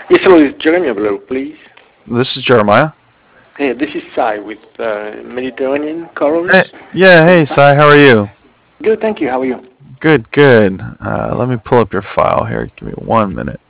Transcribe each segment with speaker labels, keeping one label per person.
Speaker 1: Yes, hello, is Jeremy available, please?
Speaker 2: This is Jeremiah.
Speaker 1: Hey, this is Sai with Mediterranean Corals.
Speaker 2: Yeah,
Speaker 1: This is
Speaker 2: hey,
Speaker 1: Sai.
Speaker 2: Sai, how are you?
Speaker 1: Good, thank you. How are you?
Speaker 2: Good, good. Let me pull up your file here. Give me 1 minute.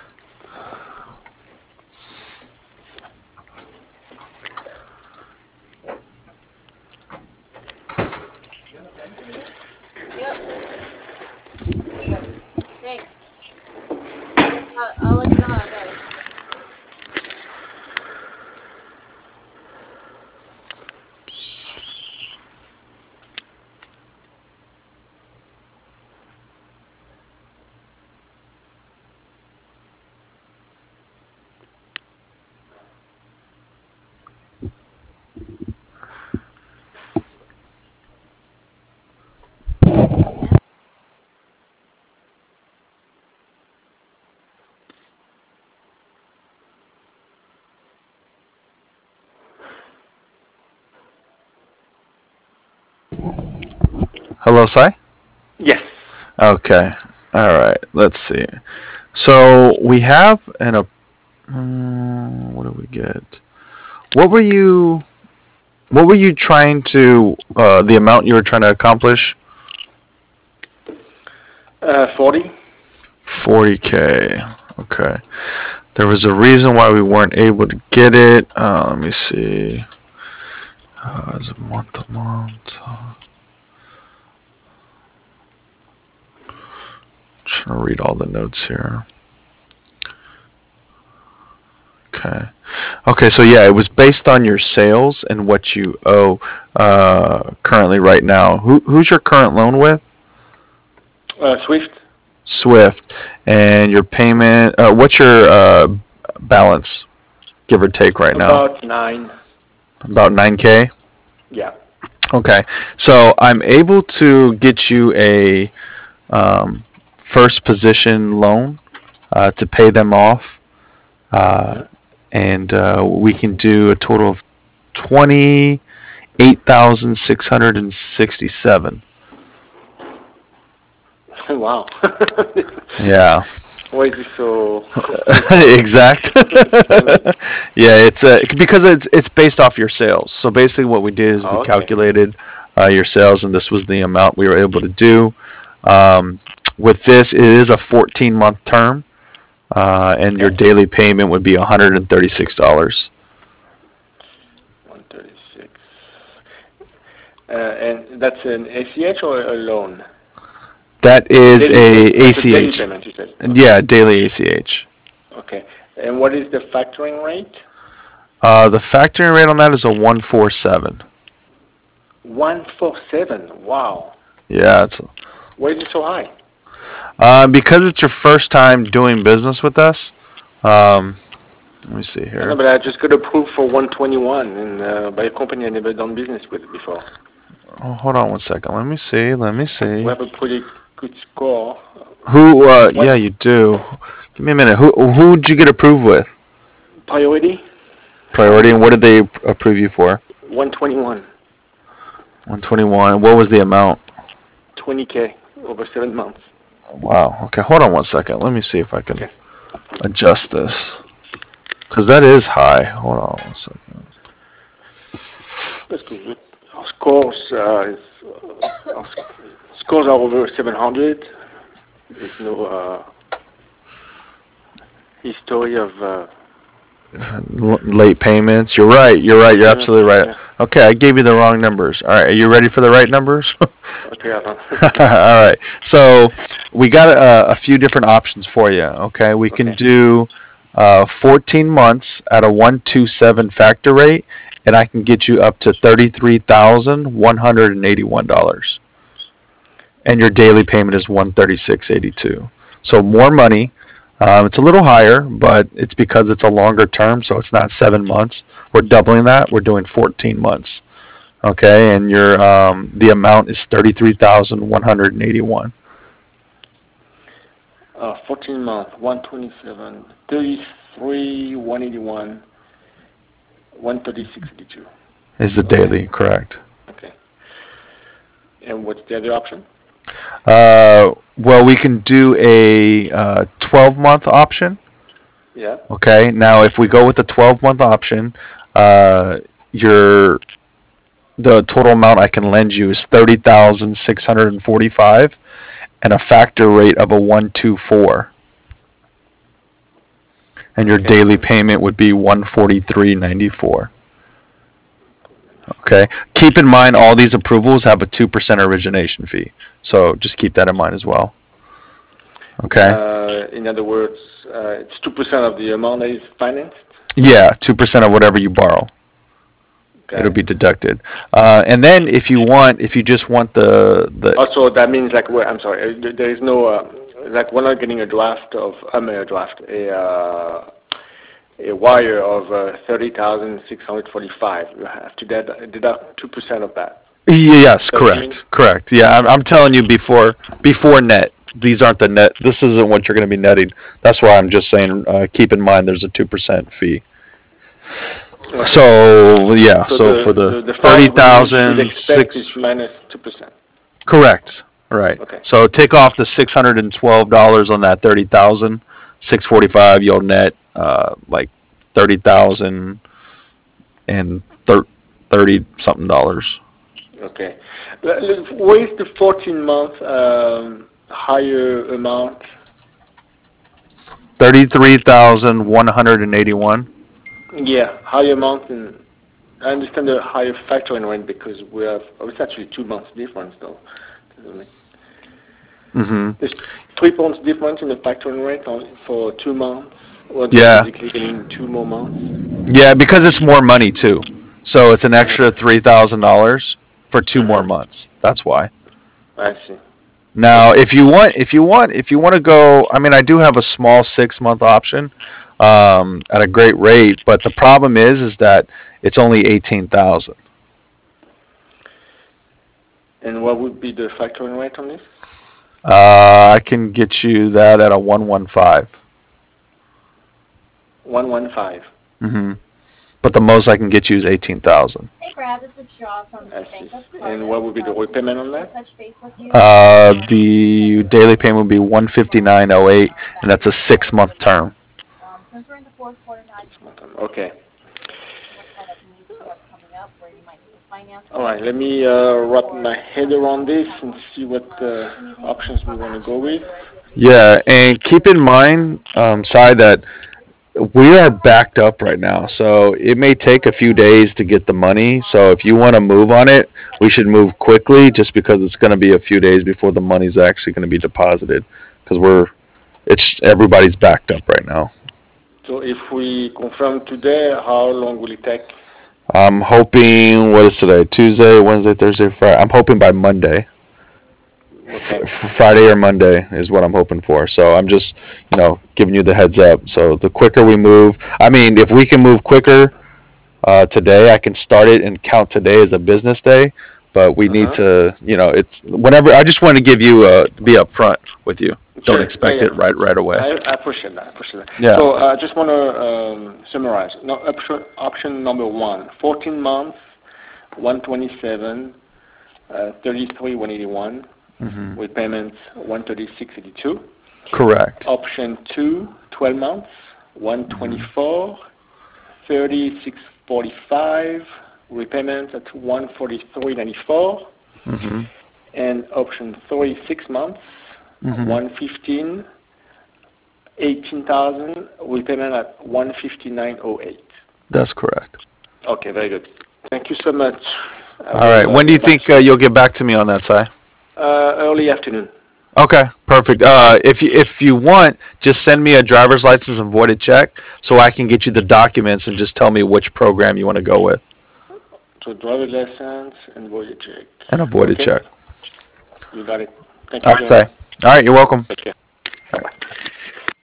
Speaker 2: Hello, Sai?
Speaker 1: Yes.
Speaker 2: Okay. All right. Let's see. So we have what do we get? What were you what were you trying to the amount you were trying to accomplish?
Speaker 1: 40?
Speaker 2: 40K. Okay. There was a reason why we weren't able to get it. Let me see. It's a month to month. Trying to read all the notes here. Okay. Okay, so yeah, it was based on your sales and what you owe currently right now. Who's your current loan with?
Speaker 1: Swift?
Speaker 2: Swift. And your payment, what's your balance, give or take right now?
Speaker 1: About 9.
Speaker 2: About 9K?
Speaker 1: Yeah.
Speaker 2: Okay. So I'm able to get you a first position loan to pay them off. Uh,
Speaker 1: Hmm.
Speaker 2: and we can do a total of 28,667.
Speaker 1: Wow.
Speaker 2: Yeah.
Speaker 1: Why is it so
Speaker 2: Exact.
Speaker 1: expensive?
Speaker 2: Yeah, it's because it's based off your sales. So basically, what we did is we
Speaker 1: Oh, okay.
Speaker 2: calculated your sales, and this was the amount we were able to do. Um, with this, it is a 14-month term, and your
Speaker 1: Okay.
Speaker 2: daily payment would be $136.
Speaker 1: 136. And that's an ACH or a loan?
Speaker 2: That is
Speaker 1: Daily
Speaker 2: a
Speaker 1: payment. That's a daily
Speaker 2: ACH.
Speaker 1: payment, you said. Okay.
Speaker 2: Yeah, daily ACH.
Speaker 1: Okay. And what is the factoring rate?
Speaker 2: The factoring rate on that is a 147.
Speaker 1: 147. Wow.
Speaker 2: Yeah, it's
Speaker 1: Why is it so high?
Speaker 2: because it's your first time doing business with us. Um, let me see
Speaker 1: I know,
Speaker 2: here.
Speaker 1: but I just got approved for 121 and by a company I never done business with before.
Speaker 2: Oh, hold on 1 second. Let me see. Let me
Speaker 1: We
Speaker 2: see.
Speaker 1: have a pretty good score.
Speaker 2: Who?
Speaker 1: What
Speaker 2: Yeah, you do. Give me a minute. Who did you get approved with?
Speaker 1: priority?
Speaker 2: Priority, and what did they approve you for?
Speaker 1: 121,
Speaker 2: 121. What was the amount?
Speaker 1: 20K over 7 months.
Speaker 2: Wow. Okay, hold on 1 second. Let me see if I can
Speaker 1: Okay,
Speaker 2: adjust this. Because that is high. Hold on 1 second.
Speaker 1: that's good. Our scores, our scores are over 700. There's no history of
Speaker 2: Late payments. You're right. You're right. You're
Speaker 1: payments.
Speaker 2: absolutely right.
Speaker 1: Yeah.
Speaker 2: Okay, I gave you the wrong numbers. All right, are you ready for the right numbers?
Speaker 1: Okay, Alan.
Speaker 2: All right. So we got a few different options for you. Okay, we can
Speaker 1: Okay.
Speaker 2: do 14 months at a 127 factor rate, and I can get you up to $33,181, and your daily payment is 136.82. So more money. It's a little higher, but it's because it's a longer term, so it's not 7 months. We're doubling that. We're doing 14 months. Okay, and your the amount is 33,181.
Speaker 1: 14 months, 127, 33, 181, 136.82.
Speaker 2: Is the
Speaker 1: Okay.
Speaker 2: daily correct?
Speaker 1: Okay. And what's the other option?
Speaker 2: Well, we can do a 12-month option.
Speaker 1: Yeah.
Speaker 2: Okay. Now, if we go with the 12-month option, your the total amount I can lend you is 30,645, and a factor rate of a 124, and your
Speaker 1: Okay.
Speaker 2: daily payment would be 143.94. Okay. Keep in mind, all these approvals have a 2% origination fee, so just keep that in mind as well. Okay.
Speaker 1: In other words, it's 2% of the amount that is financed.
Speaker 2: Yeah, 2% of whatever you borrow.
Speaker 1: Okay.
Speaker 2: It'll be deducted. And then if you just want the
Speaker 1: Also, that means like, well, I'm sorry, there is no like we're not getting a draft of a wire of 30,645. You have to deduct 2% of that.
Speaker 2: yes,
Speaker 1: Does it mean?
Speaker 2: correct. Yeah, I'm telling you before net. These aren't the net. This isn't what you're going to be netting. That's why I'm just saying. Keep in mind, there's a 2% fee.
Speaker 1: Okay.
Speaker 2: So yeah, so for the
Speaker 1: the funds we should
Speaker 2: 30,000,
Speaker 1: expect is minus 2%.
Speaker 2: correct, right.
Speaker 1: Okay.
Speaker 2: So take off the $612 on that 30,645. You'll net like 30,000 and 30 something dollars.
Speaker 1: Okay. Where is the 14-month higher amount?
Speaker 2: 33,181.
Speaker 1: Yeah, higher amount, and I understand the higher factoring rate because we have. Oh, it's actually 2 months difference though.
Speaker 2: Mm-hmm.
Speaker 1: There's 3 points difference in the factoring rate for 2 months. Well,
Speaker 2: Yeah.
Speaker 1: basically getting 2 more months.
Speaker 2: Yeah, because it's more money too. So it's an extra $3,000 for 2 more months. That's why.
Speaker 1: I see.
Speaker 2: Now, if you want to go, I mean, I do have a small 6-month option at a great rate, but the problem is that it's only 18,000.
Speaker 1: And what would be the factoring rate on this?
Speaker 2: I can get you that at a 115.
Speaker 1: 115.
Speaker 2: Mm-hmm. But the most I can get you is 18,000.
Speaker 3: Hey Brad, this is Shaw from
Speaker 1: I
Speaker 3: Bank
Speaker 1: see.
Speaker 3: of
Speaker 1: And what would be the repayment on that?
Speaker 3: Touch base with you.
Speaker 2: The daily payment would be 159.08, and that's a 6-month term.
Speaker 3: Since we're in the fourth quarter now,
Speaker 1: Okay.
Speaker 3: what kind of needs you have coming up where you might need to finance?
Speaker 1: All right. Let me wrap my head around this and see what options we want to go with.
Speaker 2: Yeah, and keep in mind, Sai, that we are backed up right now, so it may take a few days to get the money. So if you want to move on it, we should move quickly, just because it's going to be a few days before the money's actually going to be deposited, because everybody's backed up right now.
Speaker 1: So if we confirm today, how long will it take?
Speaker 2: I'm hoping, what is today? Tuesday, Wednesday, Thursday, Friday. I'm hoping by Monday.
Speaker 1: Okay.
Speaker 2: Friday or Monday is what I'm hoping for. So I'm just, giving you the heads up. So the quicker we move, I mean, if we can move quicker today, I can start it and count today as a business day. But we need to, it's whenever. I just want to give you be upfront with you. Don't
Speaker 1: Sure.
Speaker 2: expect
Speaker 1: Yeah.
Speaker 2: it right away.
Speaker 1: I appreciate that.
Speaker 2: Yeah.
Speaker 1: So I just want to summarize. No, option number 1, 14 months, 127, 33,181.
Speaker 2: Mm-hmm.
Speaker 1: With payments 136.82.
Speaker 2: Correct.
Speaker 1: Option 2, 12 months, 124, 36.45. Repayments at 143.94.
Speaker 2: Mm-hmm.
Speaker 1: And option 3, 6 months, 115, 18,000. Repayment at 159.08.
Speaker 2: That's correct.
Speaker 1: Okay, very good. Thank you so much.
Speaker 2: All right. When do you think you'll get back to me on that, Si?
Speaker 1: Early afternoon.
Speaker 2: Okay, perfect. If you want, just send me a driver's license and voided check so I can get you the documents and just tell me which program you want to go with.
Speaker 1: So driver's license and voided check.
Speaker 2: And a voided check.
Speaker 1: You got it. Thank you.
Speaker 2: All right, Si. All right, you're welcome.
Speaker 1: Take care.
Speaker 2: All right.